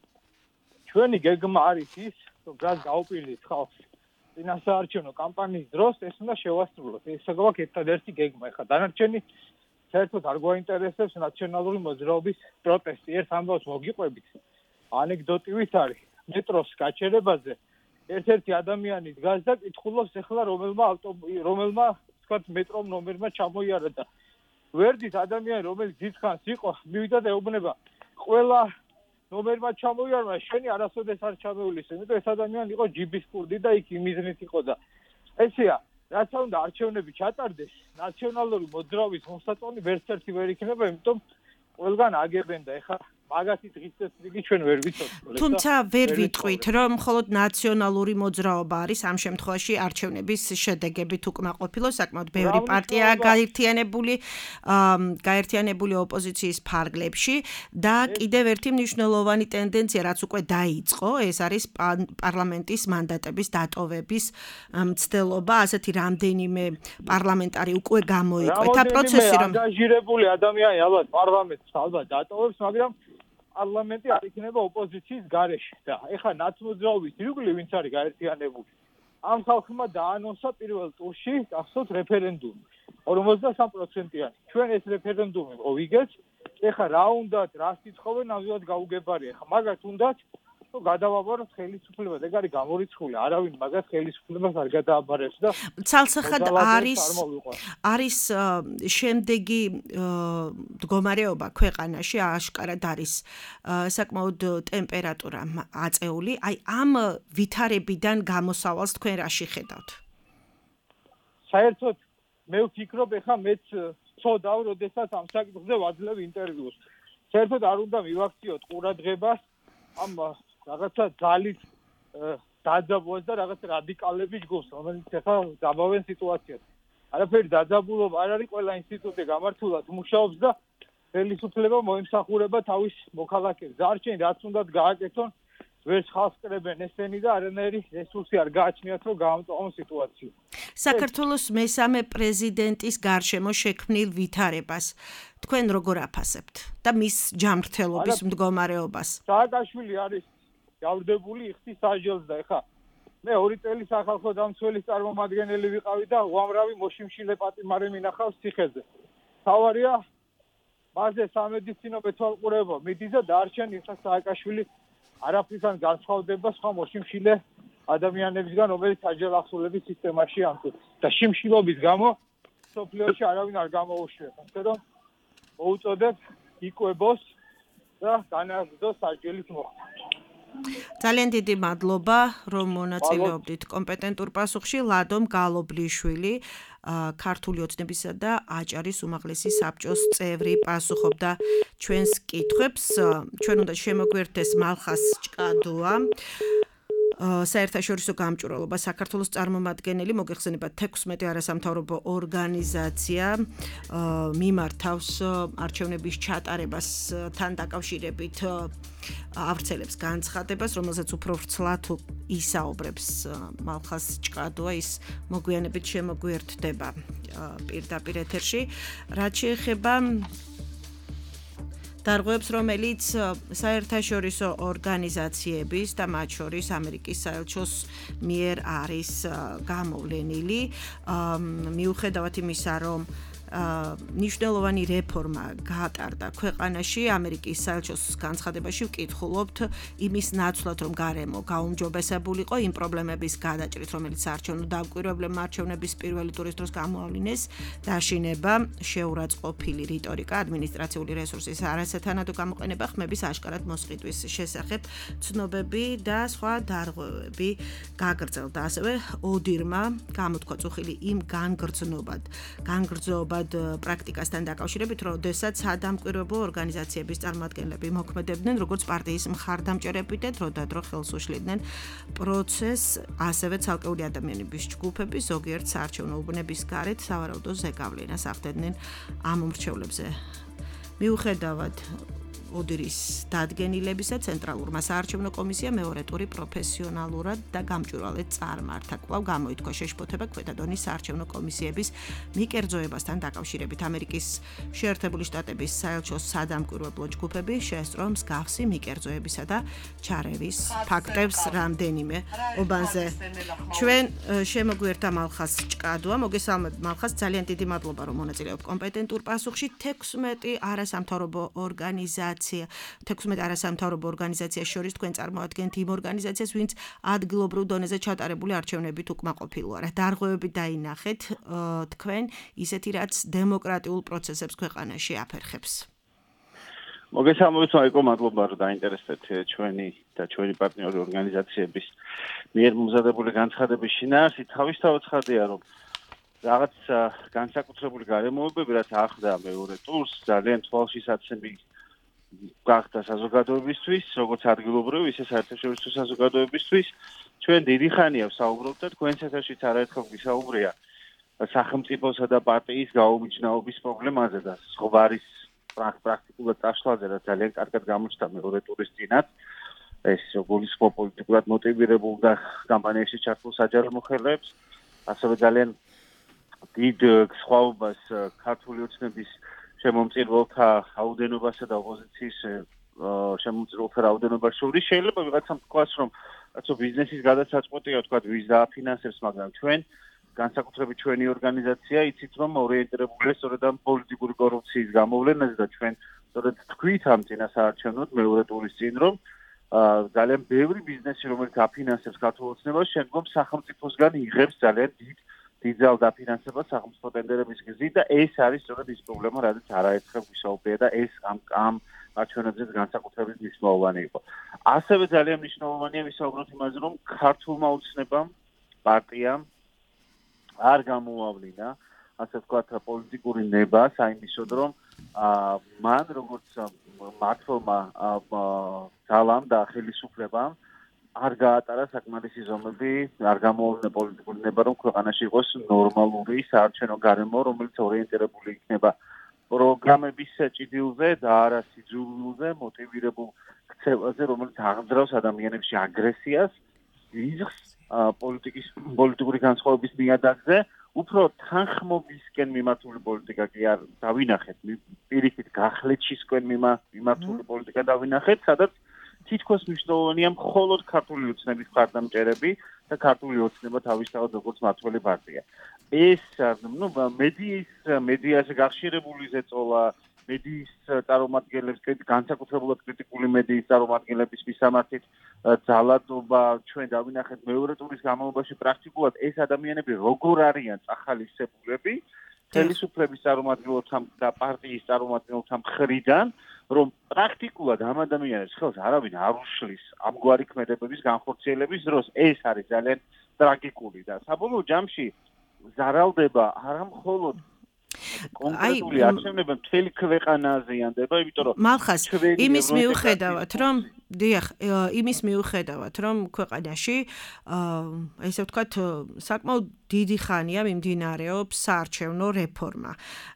ჩვენი გეგმა არის ის, რომ რაც გაუპირდით ხალხს წინასაარჩევნო კამპანიის დროს, ეს უნდა შევასრულოთ. ეს გვაქვს ერთადერთი გეგმა. ეხლა დანარჩენი საერთოდ არ გვაინტერესებს ნაციონალური მოძრაობის პროტესტი. ერთ ამბავს მოგიყვებით. ანეკდოტივით არის მეტროს გაჩერებაზე ერთ-ერთი ადამიანი დგას და კითხულობს ეხლა რომელმა რომელმა ვთქვათ მეტრომ ნომერმა ჩამოიარა და ვერდით ადამიანი რომელიც დიდხანს იყო მივიდა და ეუბნება ყველა ნომერმა ჩამოიარა შენი არასოდეს არ ჩამოივლის იმიტომ ეს ადამიანი იყო ჯიბის კურდი და იქ იმიზნით იყო და ესეა რაც უნდა არჩევნები ჩატარდეს ნაციონალური მოძრაობის მოსაწონი ვერც ერთი ვერ იქნება იმიტომ ყველგან აგებენ და ეხლა მაგათი დღის წესრიგი ჩვენ ვერ ვიცოდეთ. თუმცა ვერ ვიტყვით, რომ მხოლოდ ნაციონალური მოძრაობა არის ამ შემთხვევაში არჩევნების შედეგებით უკმაყოფილო, საკმაოდ ბევრი პარტია გაერთიანებული, გაერთიანებული ოპოზიციის ფარგლებში და კიდევ ერთი მნიშვნელოვანი ტენდენცია, რაც უკვე დაიწყო, ეს არის პარლამენტის მანდატების დატოვების მცდელობა, ასეთი რამდენიმე პარლამენტარი უკვე გამოიკვეთა პროცესი, რომ ანგაჟირებული ადამიანი ალბათ პარლამენტს ალბათ დატოვებს, მაგრამ პარლამენტი არ იქნება ოპოზიციის გარეშე და ეხლა ნაცმოძრაობის ირგვლივ ვინც არის გაერთიანებული ამ ხალხმა დაანონსა პირველ ტურში გახსოვთ რეფერენდუმი ორმოცდასამ პროცენტიანი ჩვენ ეს რეფერენდუმი მოვიგეთ ეხლა რა უნდათ რა სიტყვენ ნამდვილად გაუგებარია ეხლა მაგათ უნდათ რომ გადავაბაროთ ხელისუფლებას ეგ არის გამორიცხული არავინ მაგათ ხელისუფლებას არ გადააბარებს და ცალსახად არის არის შემდეგი მდგომარეობა ქვეყანაში აშკარად არის საკმაოდ ტემპერატურა აწეული აი ამ ვითარებიდან გამოსავალს თქვენ რაში ხედავთ საერთოდ მე ვფიქრობ ეხლა მეც ცოდავ როდესაც ამ საკითხზე ვაძლევ ინტერვიუს საერთოდ არ უნდა მივაქციოთ ყურადღებას ამ რაღაცა ძალით დაძაბულს და რაღაცა რადიკალების ჯგუფს, რომელიც ახლა ძაბავენ სიტუაციას. არაფერი დაძაბულობა არ არის, ყველა ინსტიტუტი გამართულად მუშაობს და ხელისუფლება მოემსახურება თავის მოქალაქეებს. არჩენი რაც უნდათ გააკეთონ, ვერც ხალხს კრებენ ესენი და არანაირი რესურსი არ გააჩნიათ, რომ გაამწვავონ სიტუაცია. საქართველოს მესამე პრეზიდენტის გარშემო შექმნილ ვითარებას თქვენ როგორ აფასებთ და მის ჯანმრთელობის მდგომარეობას? სააკაშვილი არის გავდებული იხდის საჯელს და ეხა მე ორი წელი სახალხო დამცველის წარმომადგენელი ვიყავი და უამრავი მოშიმშილე პატიმარი მინახავს ციხეზე. თავარია მასზე სამედიცინო მეთვალყურება მიდის და დარჩენ ეხა სააკაშვილი არაფრისგან განსხვავდება სხვა მოშიმშილე ადამიანებისგან, რომელიც საჯელახსოვრების სისტემაში ამწუხ და შიმშილობის გამო სოფლიოში არავინ არ გამოუშვება. ასე რომ მოუწოდებ იკვებოს და განაგრძოს საჯელის მოხდა. ძალიან დიდი მადლობა, რომ მონაწილეობდით კომპეტენტურ პასუხში. ლადომ გალობლიშვილი, ქართული ოცნებისა და აჭარის უმაღლესი საბჭოს წევრი, პასუხობდა ჩვენს კითხვებს. ჩვენ უნდა შემოგვერთდეს მალხას ჭკადოა. საერთაშორისო გამჭვირვალობა საქართველოს წარმომადგენელი მოგეხსენებათ თექვსმეტე არასამთავრობო ორგანიზაცია მიმართავს არჩევნების ჩატარებასთან დაკავშირებით ავრცელებს განცხადებას, რომელზეც უფრო ვრცლად ისაუბრებს მალხას ჭკადოა, ის მოგვიანებით შემოგვიერთდება პირდაპირ ეთერში. რაც შეეხება დარღვევებს, რომელიც საერთაშორისო ორგანიზაციების და მათ შორის ამერიკის საელჩოს მიერ არის გამოვლენილი, მიუხედავად იმისა, რომ ნიშნულოვანი რეფორმა გაატარდა ქვეყანაში, ამერიკის საელჩოს განცხადებაში ვკითხულობთ იმის ნაცვლად, რომ გარემო გაუმჯობესებულიყო იმ პრობლემების გადაჭრით, რომელიც საარჩევნო დამკვირვებლებმა არჩევნების პირველი ტურის დროს გამოავლინა, დაშინება, შეურაცხყოფილი რიტორიკა, ადმინისტრაციული რესურსის არასათანადო გამოყენება, ხმების აშკარად მოსყიდვის შესახებ ცნობები და სხვა დარღვევები გაგრძელდა. ასევე ოდირმა გამოთქვა წუხილი იმ განგრძნობად, განგრძობაზე თავად პრაქტიკასთან დაკავშირებით, როდესაც სადამკვირვებლო ორგანიზაციების წარმომადგენლები მოქმედებდნენ როგორც პარტიის მხარდამჭერები და დროდადრო ხელს უშლიდნენ პროცესს, ასევე ცალკეული ადამიანების ჯგუფები ზოგიერთ საარჩევნო უბნების გარეთ სავარაუდო ზეგავლენას ახდედნენ ამ უმრჩევლებზე. მიუხედავად ოდირის დადგენილებისა ცენტრალურმა საარჩევნო კომისიამ მეორე ტური პროფესიონალურად და გამჭვირვალედ წარმართა. კვლავ გამოითქვა შეშფოთება ქვედა დონის საარჩევნო კომისიების მიკერძოებასთან დაკავშირებით. ამერიკის შეერთებული შტატების საელჩოს სადამკვირვებლო ჯგუფები შეესწრო მსგავსი მიკერძოებისა და ჩარევის ფაქტებს რამდენიმე უბანზე. ჩვენ შემოგვიერთა მალხას ჭკადვა, მოგესალმებით მალხას, ძალიან დიდი მადლობა რომ მონაწილეობ კომპეტენტურ პასუხში. თექვსმეტი არასამთავრობო ორგანიზაცია თექვსმეტ არასამთავრობო ორგანიზაციას შორის თქვენ წარმოადგენთ იმ ორგანიზაციას, ვინც ადგილობრივ დონეზე ჩატარებული არჩევნებით უკმაყოფილოა. დარღვევები დაინახეთ თქვენ ისეთი, რაც დემოკრატიულ პროცესებს ქვეყანაში აფერხებს. მოგესალმებით, მაიკო, მადლობა რომ დაინტერესდეთ ჩვენი და ჩვენი პარტნიორი ორგანიზაციების მიერ მომზადებული განცხადების შინაარსით. თავისთავად ცხადია, რომ რაღაც განსაკუთრებული გარემოებები, რაც ახლდა მეორე ტურს, ძალიან თვალშისაცემი გახდა საზოგადოებისთვის, როგორც ადგილობრივი, ისე საერთაშორისო საზოგადოებისთვის. ჩვენ დიდი ხანია ვსაუბრობთ და თქვენს ეთერშიც არაერთხელ ვისაუბრია სახელმწიფოსა და პარტიის გაუმჯნაობის პრობლემაზე და ზღვარის პრაქტიკულად წაშლაზე, რაც ძალიან კარგად გამოჩნდა მეორე ტურის წინათ. ეს გულისხმობ პოლიტიკურად მოტივირებულ და კამპანიაში ჩართულ საჯარო მოხელეებს, ასევე ძალიან დიდ სხვაობას ქართული ოცნების შემომწირველთა რაოდენობასა და ოპოზიციის შემომწირველთა რაოდენობას შორის. შეიძლება ვიღაცამ თქვას, რომ კაცო ბიზნესის გადასაწყვეტია, თქვა ვის დააფინანსებს, მაგრამ ჩვენ განსაკუთრებით ჩვენი ორგანიზაცია იცით, რომ ორიენტირებულია სწორედ ამ პოლიტიკური კორუფციის გამოვლენაზე და ჩვენ სწორედ თქვით ამ წინასაარჩევნოდ მეორე ტურის წინ, რომ ძალიან ბევრი ბიზნესი, რომელიც აფინანსებს ქართულ ოცნებას, შემდგომ სახელმწიფოსგან იღებს ძალიან დიდ დიდძალ დაფინანსებას სახელმწიფო ტენდერების გზით და ეს არის სწორედ ის პრობლემა, რადგან არაერთხელ ვისაუბრია და ეს ამ ამ არჩევნებზე განსაკუთრებით მნიშვნელოვანი იყო. ასევე ძალიან მნიშვნელოვანია ვისაუბროთ იმაზე, რომ ქართულმა ოცნებამ, პარტიამ არ გამოავლინა, ასე ვთქვათ, პოლიტიკური ნება საიმისოდ, რომ მან როგორც მმართველმა ძალამ და ხელისუფლებამ არ გაატარა საკმარისი ზომები, არ გამოავლინა პოლიტიკური ნება, რომ ქვეყანაში იყოს ნორმალური საარჩევნო გარემო, რომელიც ორიენტირებული იქნება პროგრამების ჭიდილზე და არა სიძულვილზე, მოტივირებულ ქცევაზე, რომელიც აღძრავს ადამიანებში აგრესიას, რიზხს პოლიტიკის პოლიტიკური განსხვავების ნიადაგზე. უფრო თანხმობისკენ მიმართული პოლიტიკა კი არ დავინახეთ, პირიქით გახლეჩისკენ მიმართული პოლიტიკა დავინახეთ, სადაც თითქოს მნიშვნელოვანია მხოლოდ ქართული ოცნების მხარდამჭერები და ქართული ოცნება თავისთავად როგორც მმართველი პარტია. ეს ნუ მედიის მედიაზე გახშირებული ზეწოლა, მედიის წარმომადგენლებს, განსაკუთრებულად კრიტიკული მედიის წარმომადგენლების მისამართით ძალადობა ჩვენ დავინახეთ მეორე ტურის განმავლობაში პრაქტიკულად ეს ადამიანები როგორ არიან წახალისებულები ხელისუფლების წარმომადგენელთა და პარტიის წარმომადგენელთა მხრიდან, რომ პრაქტიკულად ამ ადამიანებს ხელს არავინ არ უშლის ამგვარი ქმედებების განხორციელების დროს. ეს არის ძალიან ტრაგიკული და საბოლოო ჯამში ზარალდება არა მხოლოდ კონკრეტული არჩევნები, მთელი ქვეყანა აზიანდება, იმიტომ რომ მალხას იმის მიუხედავად, რომ დიახ, იმის მიუხედავად, რომ ქვეყანაში ესე ვთქვათ, საკმაოდ დიდი ხანია მიმდინარეობს საარჩევნო რეფორმა.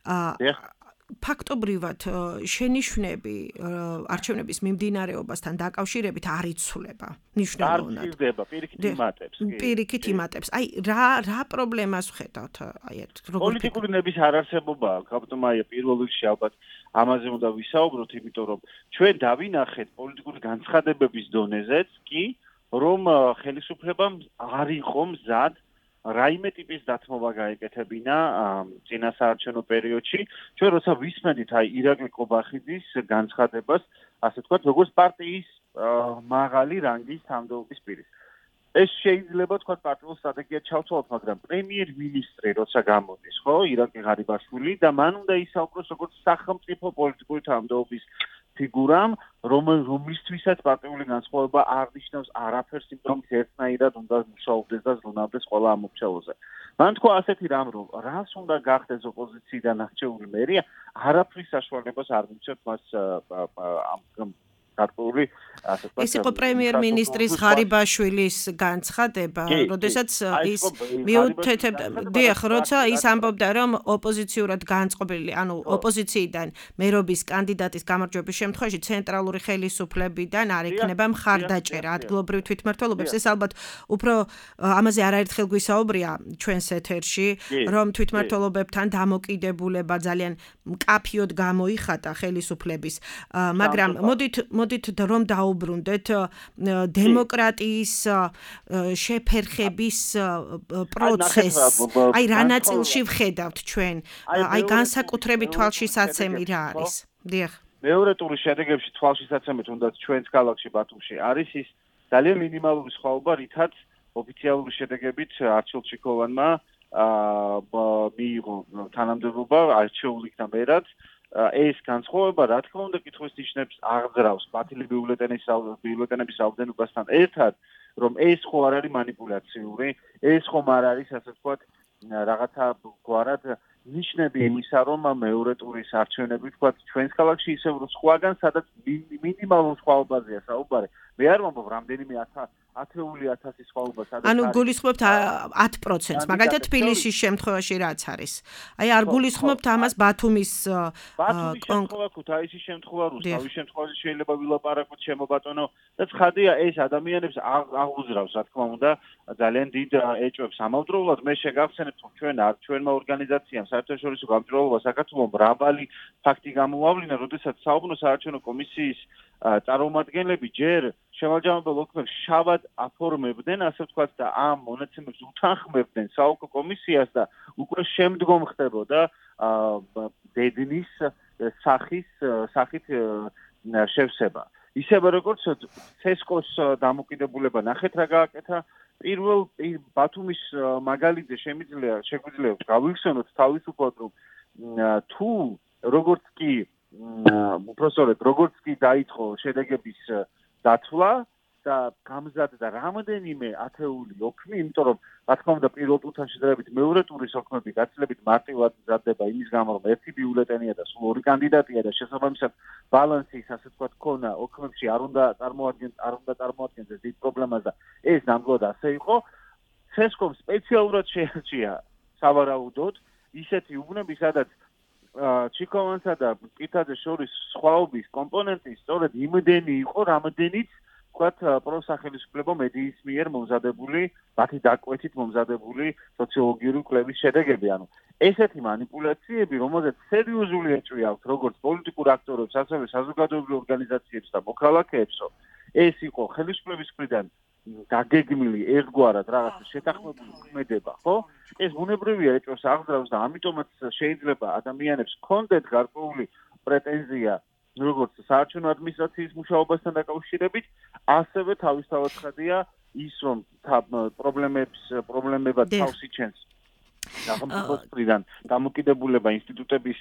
ფაქტობრივად შენიშვნები არჩევნების მიმდინარეობასთან დაკავშირებით არ იცვლება მნიშვნელოვნად. არ იცვლება, პირიქით იმატებს. პირიქით იმატებს. აი რა რა პრობლემას ვხედავთ? აი ეს როგორ პოლიტიკური ნების არარსებობა, კაპიტან მაია, პირველ რიგში ალბათ ამაზე უნდა ვისაუბროთ, იმიტომ რომ ჩვენ დავინახეთ პოლიტიკური განცხადებების დონეზეც კი, რომ ხელისუფლებამ არ იყო მზად რაიმე ტიპის დათმობა გაეკეთებინა წინასაარჩევნო პერიოდში. ჩვენ როცა ვისმენთ აი ირაკლი ყობახიძის განცხადებას, ასე ვთქვათ, როგორც პარტიის მაღალი რანგის თავმჯდომარის პირის. ეს შეიძლება თქვა პარტიულ სტრატეგიად ჩავთვალოთ, მაგრამ პრემიერ-მინისტრი როცა გამოდის, ხო, ირაკლი ღარიბაშვილი და მან უნდა ისაუბროს როგორც სახელმწიფო პოლიტიკური თავმჯდომარის ფიგურამ, რომელთვისაც პარტიული განსხვავება არ ნიშნავს არაფერს, იმიტომ რომ ერთნაირად უნდა მუშაობდეს და ზრუნავდეს ყველა ამ მრჩევლზე. მან თქვა ასეთი რამ, რომ რას უნდა გახდეს ოპოზიციიდან არჩეული მერია, არაფრის საშუალებას არ მიცემთ მას ამ გარკვეული ასე ვთქვათ. ეს იყო პრემიერ-მინისტრის ღარიბაშვილის განცხადება, როდესაც ის მიუთითებდა, დიახ, როცა ის ამბობდა, რომ ოპოზიციურად განწყობილი, ანუ ოპოზიციიდან მერობის კანდიდატის გამარჯვების შემთხვევაში ცენტრალური ხელისუფლებიდან არ ექნება მხარდაჭერა ადგილობრივ თვითმმართველობებს. ეს ალბათ უფრო ამაზე არაერთხელ გვისაუბრია ჩვენს ეთერში, რომ თვითმმართველობებთან დამოკიდებულება ძალიან მკაფიოდ გამოიხატა ხელისუფლების, მაგრამ მოდით მოდით რომ დაუბრუნდეთ დემოკრატიის შეფერხების პროცესს. აი რა ნაწილში ვხედავთ ჩვენ? აი განსაკუთრებით თვალშისაცემი რა არის? დიახ. მეორე ტურის შედეგებში თვალშისაცემი თუნდაც ჩვენს ქალაქში ბათუმში არის ის ძალიან მინიმალური სხვაობა, რითაც ოფიციალური შედეგებით არჩილ ჩიქოვანმა მიიღო თანამდებობა არჩეული იქნა მერად. ეს განსხვავება, რა თქმა უნდა, კითხვის ნიშნებს აღძრავს ბათილი ბიულეტენის ბიულეტენების რაოდენობასთან ერთად, რომ ეს ხო არ არის манипуляციური, ეს ხომ არ არის, ასე ვთქვათ, რაღაცა გვარად ნიშნები იმისა, რომ მეორე ტურის არჩევნები, ვთქვათ, ჩვენს ქალაქში ისევ სხვაგან, სადაც მინიმალურ სხვაობაზეა საუბარი. მე არ ვამბობ რამდენიმე ათეული ათასი სხვაობა, სადაც ანუ გულისხმობთ ათ პროცენტს, მაგალითად თბილისის შემთხვევაში რაც არის. აი არ გულისხმობთ ამას ბათუმის ბათუმის შემთხვევა, ქუთაისის შემთხვევა, რუსთავის შემთხვევაში შეიძლება ვილაპარაკოთ ჩემო ბატონო და ცხადია ეს ადამიანებს აღუძრავს, რა თქმა უნდა, ძალიან დიდ ეჭვებს ამავდროულად. მე შეგახსენებთ, რომ ჩვენ არ ჩვენმა ორგანიზაციამ საერთაშორისო გამჭვირვალობა საქართველოს მრავალი ფაქტი გამოავლინა, როდესაც საუბნო საარჩევნო კომისიის წარმომადგენლები ჯერ შემაჯამებელ ოქმებს შავად აფორმებდნენ, ასე ვთქვათ, და ამ მონაცემებს უთანხმებდნენ საოლქო კომისიას და უკვე შემდგომ ხდებოდა დედნის სახის სახით შევსება. ისევე როგორც ცესკოს დამოკიდებულება ნახეთ რა გააკეთა. პირველ ბათუმის მაგალითზე შემიძლია შეგვიძლია გავიხსენოთ თავისუფლად, რომ თუ როგორც კი უბრალოდ როგორც კი დაიწყო შედეგების დათვლა და გამზადდა რამდენიმე ათეული ოქმი, იმიტომ რომ რა თქმა უნდა პირველ ტურთან შედარებით მეორე ტურის ოქმები გაცილებით მარტივად მზადდება იმის გამო, რომ ერთი ბიულეტენია და სულ ორი კანდიდატია და შესაბამისად ბალანსის, ასე ვთქვათ, ქონა ოქმებში არ უნდა წარმოადგენს არ უნდა წარმოადგენდეს დიდ პრობლემას და ეს ნამდვილად ასე იყო. ცესკომ სპეციალურად შეარჩია სავარაუდოდ ისეთი უბნები, სადაც ჩიქოვანსა და კითაძეს შორის სხვაობის კომპონენტი სწორედ იმდენი იყო, რამდენიც ვთქვათ, პროსახელისუფლებო მედიის მიერ მომზადებული, მათი დაკვეთით მომზადებული სოციოლოგიური კვლევის შედეგები. ანუ ესეთი манипуляციები, რომელზეც სერიოზული ეჭვი აქვს როგორც პოლიტიკურ აქტორებს, ასევე საზოგადოებრივ ორგანიზაციებს და მოქალაქეებსო, ეს იყო ხელისუფლების მხრიდან დაგეგმილი ერთგვარად რაღაცა შეთანხმებული ქმედება, ხო? ეს ბუნებრივია ეჭვს აღძრავს და ამიტომაც შეიძლება ადამიანებს ჰქონდეთ გარკვეული პრეტენზია როგორც საარჩევნო ადმინისტრაციის მუშაობასთან დაკავშირებით, ასევე თავისთავად ხადია ის, რომ პრობლემებს პრობლემებად თავს იჩენს სახელმწიფოს მხრიდან დამოკიდებულება ინსტიტუტების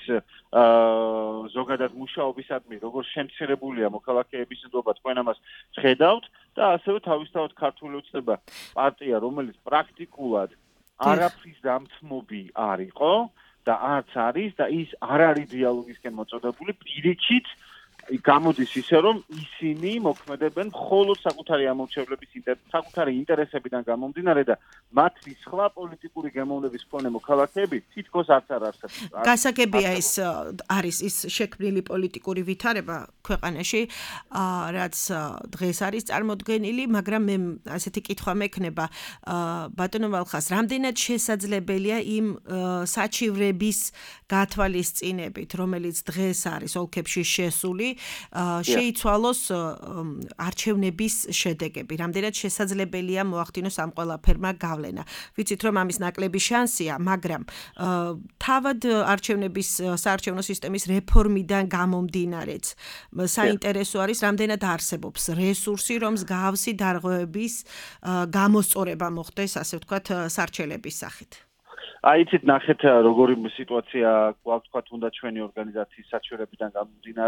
ზოგადად მუშაობისადმი, როგორც შემცირებულია მოქალაქეების ნდობა, თქვენ ამას ხედავთ და ასევე თავისთავად ქართული ოცნება პარტია, რომელიც პრაქტიკულად არაფრის დამცმობი არ იყო და არც არის და ის არ არის დიალოგისკენ მოწოდებული, პირიქით გამოდის ისე, რომ ისინი მოქმედებენ მხოლოდ საკუთარი ამორჩევლების საკუთარი ინტერესებიდან გამომდინარე და მათი სხვა პოლიტიკური გემოვნების მქონე მოქალაქეები თითქოს არც არ არსებობს. გასაგებია ეს არის ის შექმნილი პოლიტიკური ვითარება ქვეყანაში, რაც დღეს არის წარმოდგენილი, მაგრამ მე ასეთი კითხვა მექნება ბატონო ვალხას, რამდენად შესაძლებელია იმ საჩივრების გათვალისწინებით, რომელიც დღეს არის ოლქებში შესული, შეიცვალოს არჩევნების შედეგები. რამდენად შესაძლებელია მოახდინოს ამ ყველაფერმა გავლენა. ვიცით რომ ამის ნაკლები შანსია, მაგრამ თავად არჩევნების საარჩევნო სისტემის რეფორმიდან გამომდინარეც საინტერესო არის, რამდენად არსებობს რესურსი, რომ მსგავსი დარღვევების გამოსწორება მოხდეს, ასე ვთქვათ, სარჩელების სახით. აი იცით ნახეთ როგორი სიტუაცია გვაქვს, თქვათ, უნდა ჩვენი ორგანიზაციის საჩივრებიდან გამომდინარე.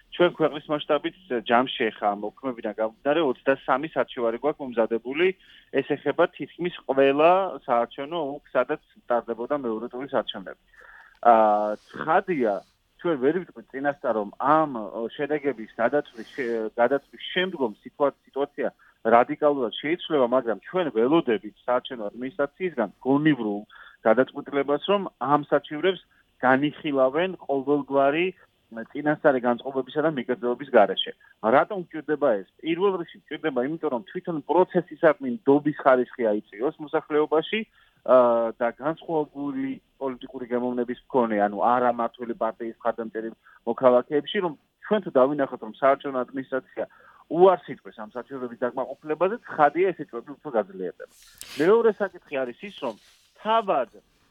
ჩვენ ქვეყნის მასშტაბით ჯამში ხა მოქმედებიდან გამომდინარე ოცდასამი საარჩევარი გვაქვს მომზადებული, ეს ეხება თითქმის ყველა საარჩევნო ოლქს, სადაც ტარდებოდა მეორე ტურის არჩევნები. აა ცხადია, ჩვენ ვერ ვიტყვით წინასწარ, რომ ამ შედეგების გადაცვლის გადაცვლის შემდგომ სიტუაცია რადიკალურად შეიცვლება, მაგრამ ჩვენ ველოდებით საარჩევნო ადმინისტრაციისგან გონივრულ გადაწყვეტილებას, რომ ამ საჩივრებს განიხილავენ ყოველგვარი წინასწარი განწყობებისა და მიკერძეობის გარეშე. რატომ გვჭირდება ეს? პირველ რიგში გვჭირდება, იმიტომ რომ თვითონ პროცესისადმი ნდობის ხარისხი აიწიოს მოსახლეობაში და განსხვავებული პოლიტიკური გემოვნების მქონე, ანუ არა მმართველი პარტიის მხარდამჭერი მოქალაქეებში, რომ ჩვენ თუ დავინახოთ, რომ საარჩევნო ადმინისტრაცია უარს იტყვის ამ საჩივრების დაკმაყოფილებაზე, ცხადია ეს ეჭვები უფრო გაძლიერდება. მეორე საკითხი არის ის, რომ თავად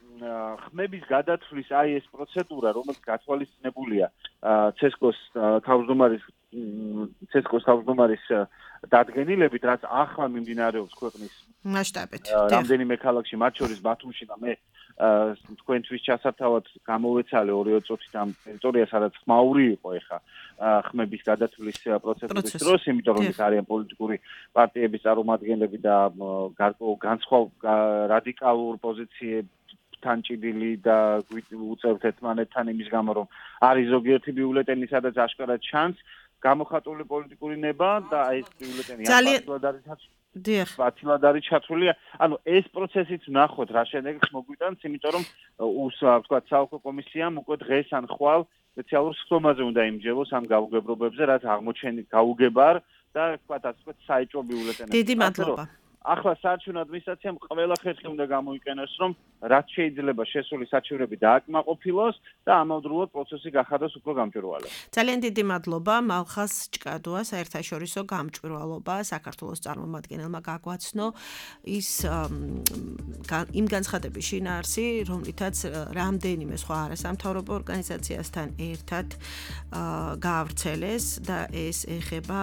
ხმების გადაცვლის აი ეს პროცედურა, რომელიც გათვალისწინებულია ცესკოს თავმჯდომარის ცესკოს თავმჯდომარის დადგენილებით, რაც ახლა მიმდინარეობს ქვეყნის მასშტაბით. რამდენიმე ქალაქში, მათ შორის ბათუმში და მე თქვენთვის ჩასართავად გამოვეცალე ორი წუთით ამ ტერიტორიას, სადაც ხმაური იყო ეხა ხმების გადაცვლის პროცესის დროს, იმიტომ რომ ეს არიან პოლიტიკური პარტიების წარმომადგენლები და განსხვავ რადიკალურ პოზიციებთან ჭიდილი და უწევთ ერთმანეთთან იმის გამო, რომ არის ზოგიერთი ბიულეტენი, სადაც აშკარად ჩანს გამოხატული პოლიტიკური ნება და ეს ბიულეტენი აბსოლუტურად არის დიახ. ბათილად არის ჩათვლილი. ანუ ეს პროცესიც ვნახოთ რა შედეგს მოგვიტანს, იმიტომ რომ ვთქვა საოლქო კომისიამ უკვე დღეს ან ხვალ სპეციალურ სხდომაზე უნდა იმჯეროს ამ გაუგებრობებზე, რაც აღმოჩენი გაუგებარ და თქვა ასე ვთქვათ საეჭვო ბიულეტენები. დიდი მადლობა. ახლა საარჩევნო ადმინისტრაციამ ყველა ხერხი უნდა გამოიყენოს, რომ რაც შეიძლება შესული საჩივრები დააკმაყოფილოს და ამავდროულად პროცესი გახადოს უფრო გამჭვირვალე. ძალიან დიდი მადლობა მალხას ჭკადოა, საერთაშორისო გამჭვირვალობა საქართველოს წარმომადგენელმა გაგვაცნო ის იმ განცხადების შინაარსი, რომლითაც რამდენიმე სხვა არასამთავრობო ორგანიზაციასთან ერთად გაავრცელეს და ეს ეხება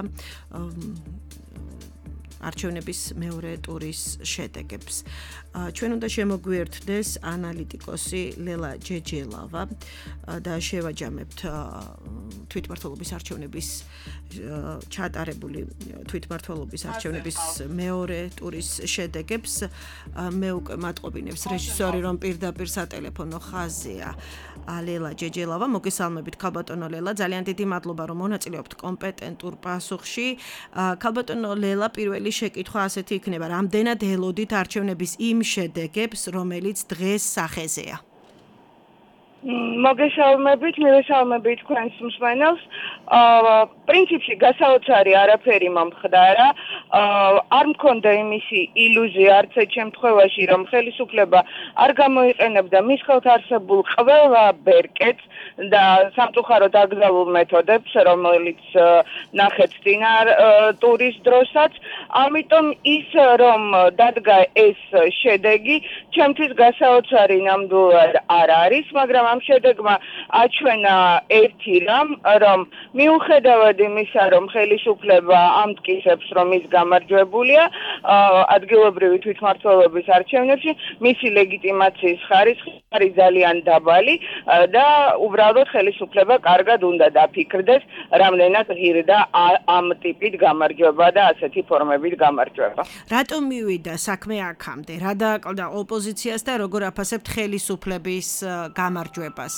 არჩევნების მეორე ტურის შედეგებს. ჩვენ უნდა შემოგვიერთდეს ანალიტიკოსი ლელა ჯეჯელავა და შევაჯამებთ თვითმმართველობის არჩევნების ჩატარებული თვითმმართველობის არჩევნების მეორე ტურის შედეგებს. მე უკვე მატყობინებს რეჟისორი, რომ პირდაპირ სატელეფონო ხაზია ლელა ჯეჯელავა. მოგესალმებით ქალბატონო ლელა, ძალიან დიდი მადლობა, რომ მონაწილეობთ კომპეტენტურ პასუხში. ქალბატონო ლელა, პირველი შეკითხვა ასეთი იქნება, რამდენად ელოდით არჩევნების იმ შედეგებს, რომელიც დღეს სახეზეა? მოგესალმებით, მივესალმებით თქვენს მსმენელს. პრინციპში გასაოცარი არაფერი მომხდარა. არ მქონდა იმისი ილუზია არც ერთ შემთხვევაში, რომ ხელისუფლება არ გამოიყენებდა მის ხელთ არსებულ ყველა ბერკეტს და სამწუხაროდ აკრძალულ მეთოდებს, რომელიც ნახეთ წინარ ტურის დროსაც. ამიტომ ის, რომ დადგა ეს შედეგი, ჩემთვის გასაოცარი ნამდვილად არ არის, მაგრამ ამ შედეგმა აჩვენა ერთი რამ, რომ მიუხედავად იმისა, რომ ხელისუფლება ამტკიცებს, რომ ის გამარჯვებულია ადგილობრივი თვითმმართველობის არჩევნებში, მისი ლეგიტიმაციის ხარისხი არის ძალიან დაბალი და უბრალოდ ხელისუფლება კარგად უნდა დაფიქრდეს, რამდენად ღირდა ამ ტიპით გამარჯვება და ასეთი ფორმებით გამარჯვება. რატომ მივიდა საქმე აქამდე? რა დააკლდა ოპოზიციას და როგორ აფასებთ ხელისუფლების გამარჯვებას?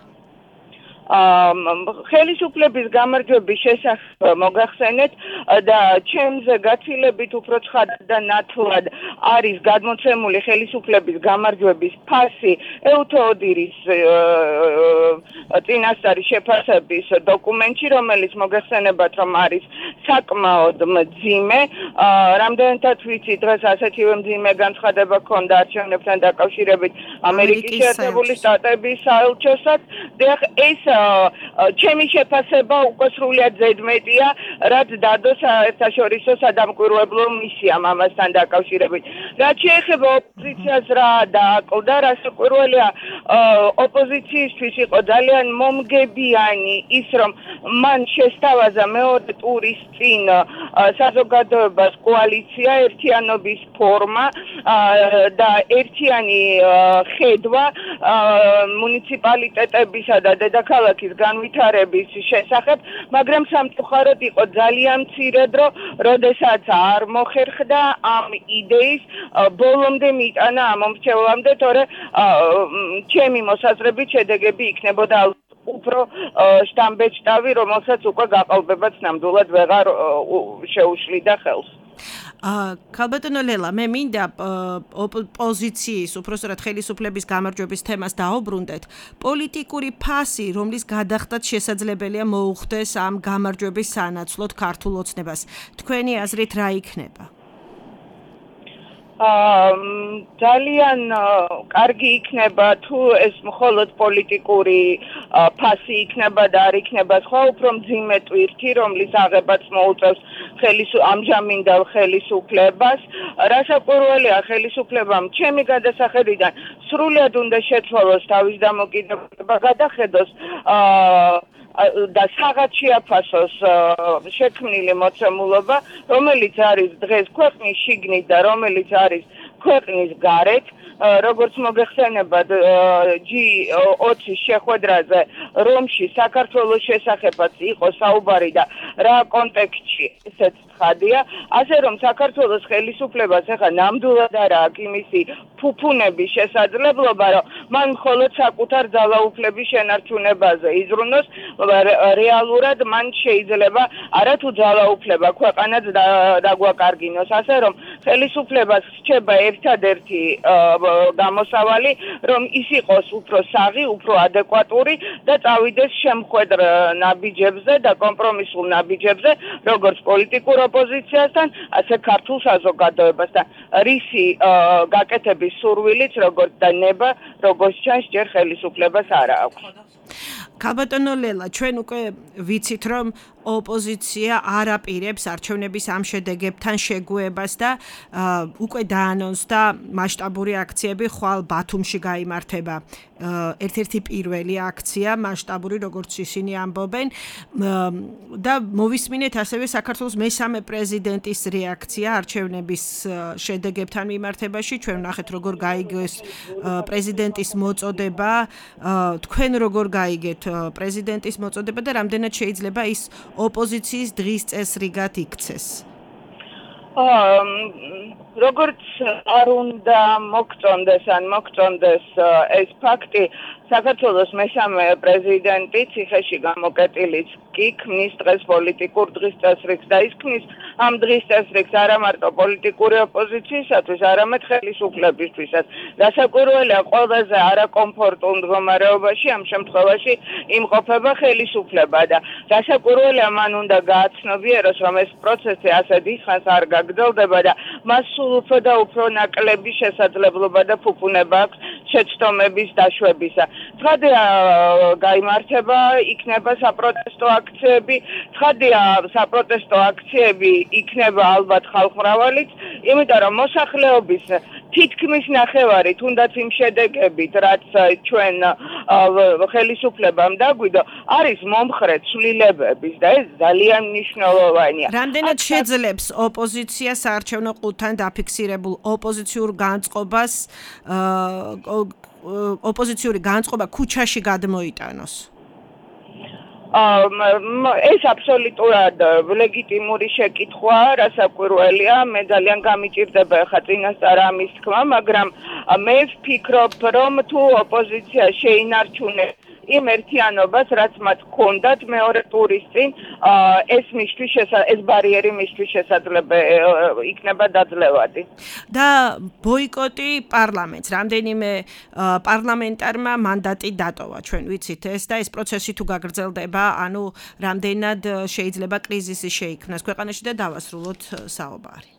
ხელისუფლების გამარჯვების შესახებ მოგახსენეთ და ჩემზე გაცილებით უფრო ცხად და ნათლად არის გადმოცემული ხელისუფლების გამარჯვების ფასი ელთოოდირის წინასწარი შეფასების დოკუმენტში, რომელიც მოგახსენებათ, რომ არის საკმაოდ მძიმე. რამდენადაც ვიცი, დღეს ასეთივე მძიმე განცხადება ჰქონდა არჩევნებთან დაკავშირებით ამერიკის შეერთებული შტატების საელჩოსაც. ეს ჩემი შეფასება უკვე სრულიად ზედმეტია, რაც დადო საერთაშორისო სადამკვირვებლო მისიამ ამასთან დაკავშირებით. რაც შეეხება ოპოზიციას, რა დააკლდა, რა საკვირველია, ოპოზიციისთვის იყო ძალიან მომგებიანი ის, რომ მან შესთავაზა მეორე ტურის წინ საზოგადოებას კოალიცია, ერთიანობის ფორმა და ერთიანი ხედვა მუნიციპალიტეტებისა და დედაქალაქის განვითარების შესახებ, მაგრამ სამწუხაროდ იყო ძალიან მცირე დრო, როდესაც არ მოხერხდა ამ იდეის ბოლომდე მიტანა ამ მომრჩევამდე, თორე ჩემი მოსაზრებით შედეგები იქნებოდა უფრო შთამბეჭდავი, რომელსაც უკვე გაყალბებაც ნამდვილად ვეღარ შეუშლიდა ხელს. ქალბატონო ლელა, მე მინდა ოპოზიციის, უпростоრად ხელისუფლების გამარჯვების თემას დაუბრუნდეთ. პოლიტიკური ფასი, რომლის გადახდაც შესაძლებელია მოუხდეს ამ გამარჯვების სანაცვლოდ ქართულ ოცნებას. თქვენი აზრით რა იქნება? ძალიან კარგი იქნება თუ ეს მხოლოდ პოლიტიკური ფასი იქნება და არ იქნება სხვა უფრო მძიმე ტვირთი, რომლის აღებაც მოუწევს ამჟამინდელ ხელისუფლებას. რასაკვირველია, ხელისუფლებამ ჩემი გადასახედიდან სრულად უნდა შეცვალოს თავის დამოკიდებულება, გადახედოს და საღად შეაფასოს შექმნილი მოცემულობა, რომელიც არის დღეს ქვეყნის შიგნით და რომელიც არის ქვეყნის გარეთ, როგორც მოგეხსენებათ ჯი ოცის შეხვედრაზე რომში საქართველოს შესახებაც იყო საუბარი და რა კონტექსტში ესეც ცხადია, ასე რომ საქართველოს ხელისუფლებას ახლა ნამდვილად არ აქვს იმისი ფუფუნების შესაძლებლობა, რომ მან მხოლოდ საკუთარ ძალაუფლების შენარჩუნებაზე იზრუნოს, რეალურად მან შეიძლება არათუ ძალაუფლება ქვეყანაც დაგვაკარგინოს, ასე რომ ხელისუფლებას რჩება ერთადერთი გამოსავალი, რომ ის იყოს უფრო საღი, უფრო ადეკვატური და წავიდეს შემხვედრ ნაბიჯებზე და კომპრომისულ ნაბიჯებზე, როგორც პოლიტიკურ ოპოზიციასთან, ასე ქართულ საზოგადოებასთან. რისი გაკეთების სურვილიც, როგორც და ნება, როგორც ჩანს, ჯერ ხელისუფლებას არ აქვს. ქალბატონო ლელა, ჩვენ უკვე ვიცით, რომ ოპოზიცია არ აპირებს არჩევნების ამ შედეგებთან შეგუებას და უკვე დაანონსდა მასშტაბური აქციები, ხვალ ბათუმში გაიმართება ერთ-ერთი პირველი აქცია მასშტაბური, როგორც ისინი ამბობენ და მოვისმინეთ ასევე საქართველოს მესამე პრეზიდენტის რეაქცია არჩევნების შედეგებთან მიმართებაში. ჩვენ ვნახეთ, როგორ გაიგეს პრეზიდენტის მოწოდება, თქვენ როგორ გაიგეთ პრეზიდენტის მოწოდება და რამდენად შეიძლება ის ოპოზიციის დღის წესრიგად იქცეს? როგორც არ უნდა მოგწონდეს ან მოგწონდეს ეს ფაქტი, საქართველოს მესამე პრეზიდენტი ციხეში გამოკეტილიც კი ქმნის დღეს პოლიტიკურ დღის წესრიგს და ის ქმნის ამ დღის წესრიგს არა მარტო პოლიტიკური ოპოზიციისათვის, არამედ ხელისუფლებისთვისაც. რასაკვირველია, ყველაზე არაკომფორტულ მდგომარეობაში ამ შემთხვევაში იმყოფება ხელისუფლება და რასაკვირველია, მან უნდა გააცნობიეროს, რომ ეს პროცესი ასე დიდხანს არ გაგრძელდება და მას სულ უფრო და უფრო ნაკლები შესაძლებლობა და ფუფუნება აქვს შეცდომების დაშვებისა. ცხადია, გაიმართება, იქნება საპროტესტო აქციები, ცხადია, საპროტესტო აქციები იქნება ალბათ ხალხმრავალიც, იმიტომ რომ მოსახლეობის თითქმის ნახევარი, თუნდაც იმ შედეგებით, რაც ჩვენ ხელისუფლებამ დაგვიდო, არის მომხრე ცვლილებების და ეს ძალიან მნიშვნელოვანია. რამდენად შეძლებს ოპოზიცია საარჩევნო ყუთთან დაფიქსირებულ ოპოზიციურ განწყობას, ოპოზიციური განწყობა ქუჩაში გადმოიტანოს? ეს აბსოლუტურად ლეგიტიმური შეკითხვაა, რასაკვირველია, მე ძალიან გამიჭირდება ხა წინასწარ ამის თქმა, მაგრამ მე ვფიქრობ, რომ თუ ოპოზიცია შეინარჩუნებს იმ ერთიანობას, რაც მათ ჰქონდათ მეორე ტურის წინ, ეს მისთვის ეს ბარიერი მისთვის შესაძლებელი იქნება დაძლევადი. და ბოიკოტი პარლამენტს, რამდენიმე პარლამენტარმა მანდატი დატოვა, ჩვენ ვიცით ეს და ეს პროცესი თუ გაგრძელდება, ანუ რამდენად შეიძლება კრიზისი შეიქმნას ქვეყანაში და დავასრულოთ საუბარი.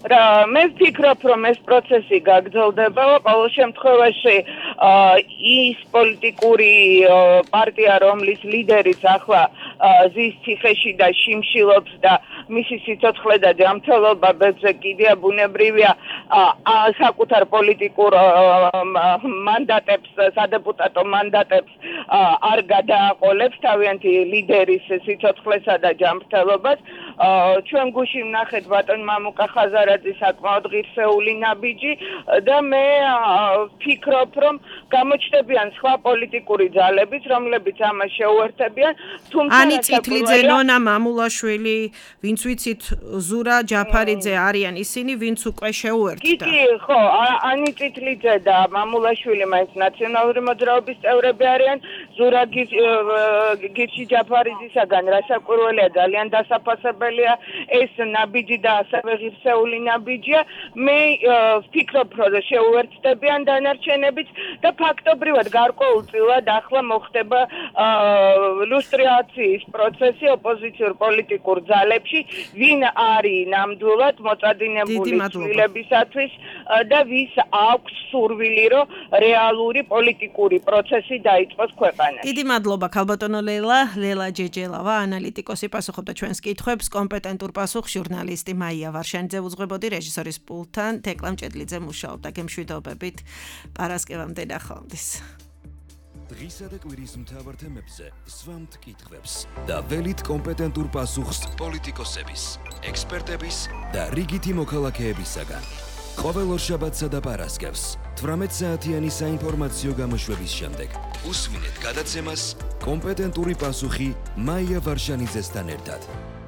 რა მე ვფიქრობ რომ ეს პროცესი გაგრძელდება ყოველ შემთხვევაში ის პოლიტიკური პარტია რომლის ლიდერიც ახლა ზის ციხეში და შიმშილობს და მისი სიცოცხლე და ჯანმრთელობა ბედზე კიდია ბუნებრივია საკუთარ პოლიტიკურ მანდატებს სადეპუტატო მანდატებს არ გადააყოლებს თავიანთი ლიდერის სიცოცხლესა და ჯანმრთელობას ჩვენ გუში ვნახეთ ბატონ მამუკა ხაზარაძის საკმაოდ ღირსეული ნაბიჯი და მე ვფიქრობ რომ გამოჩნდებიან სხვა პოლიტიკური ძალებიც რომლებიც ამას შეუერთებიან თუმცა ანი წითლიძე ნონა მამულაშვილი ვინც ვიცით ზურა ჯაფარიძე არიან ისინი ვინც უკვე შეუერთდა კი ხო ანი წითლიძე და მამულაშვილი მაინც ნაციონალური მოძრაობის წევრები არიან ზურა გირში ჯაფარიძისაგან რასაკვირველია ძალიან დასაფასებელია ეს ნაბიჯი და ასევე ღირსეული ნაბიჯია მე ვფიქრობ რომ შეუერთდებიან დანარჩენებიც და ფაქტობრივად გარკვეულწილად ახლა მოხდება ლუსტრაციის პროცესი ოპოზიციურ პოლიტიკურ ძალებში ვინ არის ნამდვილად მოწადინებული ცვლილებისათვის და ვის აქვს სურვილი რომ რეალური პოლიტიკური პროცესი დაიწყოს ქვეყანაში. დიდი მადლობა ქალბატონო ლელა, ლელა ჯეჯელავა, ანალიტიკოსი პასუხობდა ჩვენს კითხვებს, კომპეტენტურ პასუხს ჟურნალისტი მაია ვარშანიძე უძღვებოდი რეჟისორის პულტთან, თეკლა მჭედლიძე მუშაობდა გემშვიდობებით. პარასკევამდე ნახვამდის. დღისა და კვირის მთავარ თემებზე სვამთ კითხვებს და ველით კომპეტენტურ პასუხს პოლიტიკოსების, ექსპერტების და რიგითი მოქალაქეებისაგან. ყოველ ორშაბათსა და პარასკევს თვრამეტ საათიანი საინფორმაციო გამოშვების შემდეგ უსვინეთ გადაცემას კომპეტენტური პასუხი მაია ვარშანიძესთან ერთად.